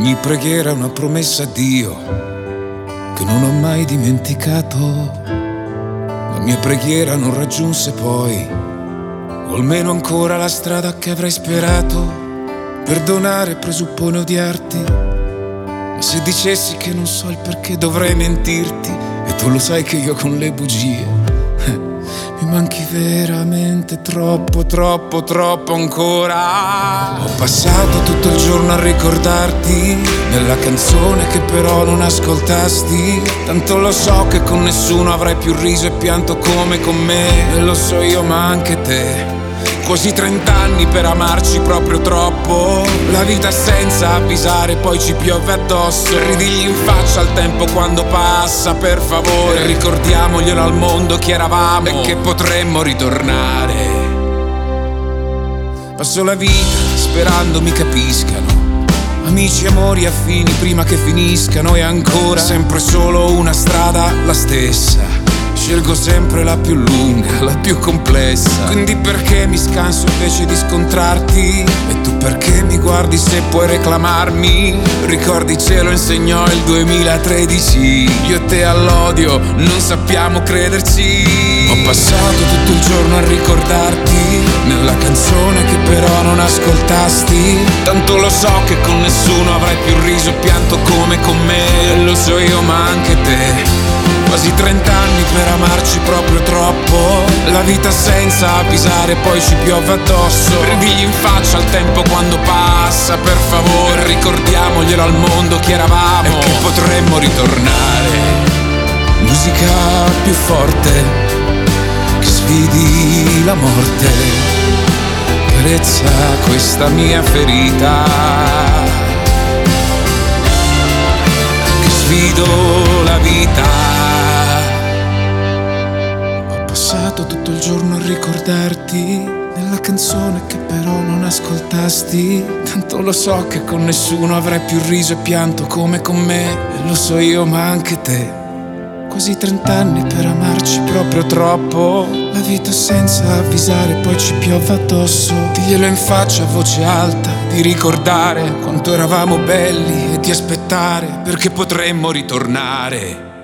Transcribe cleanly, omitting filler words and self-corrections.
Ogni preghiera è una promessa a Dio che non ho mai dimenticato. La mia preghiera non raggiunse poi, o almeno ancora la strada che avrei sperato. Perdonare presuppone odiarti, ma se dicessi che non so il perché dovrei mentirti, e tu lo sai che io con le bugie mi manchi veramente troppo, troppo, troppo ancora. Ho passato tutto il giorno a ricordarti nella canzone che però non ascoltasti. Tanto lo so che con nessuno avrai più riso e pianto come con me, e lo so io ma anche te. Quasi 30 anni per amarci proprio troppo. La vita senza avvisare, poi ci piove addosso. Ridigli in faccia al tempo quando passa, per favore. Ricordiamoglielo al mondo chi eravamo e che potremmo ritornare. Passo la vita sperando mi capiscano, amici, amori, affini prima che finiscano. E ancora sempre solo una strada, la stessa. Scelgo sempre la più lunga, la più complessa. Quindi perché mi scanso invece di scontrarti? E tu perché mi guardi se puoi reclamarmi? Ricordi ce lo insegnò il 2013. Io e te all'odio non sappiamo crederci. Ho passato tutto il giorno a ricordarti nella canzone che però non ascoltasti. Tanto lo so che con nessuno avrai più riso e pianto come con me, e lo so io ma anche te. Quasi 30 anni per amarci proprio troppo. La vita senza avvisare, poi ci piove addosso. Ridigli in faccia al tempo quando passa, per favore. Ricordiamoglielo al mondo chi eravamo e che potremmo ritornare. Musica più forte che sfidi la morte. Carezza questa mia ferita, che sfido la vita. Ho passato tutto il giorno a ricordarti nella canzone che però non ascoltasti. Tanto lo so che con nessuno avrai più riso e pianto come con me, e lo so io ma anche te. Quasi 30 anni per amarci proprio troppo. La vita senza avvisare, poi ci piove addosso. Diglielo in faccia a voce alta, di ricordare quanto eravamo belli e di aspettare perché potremmo ritornare.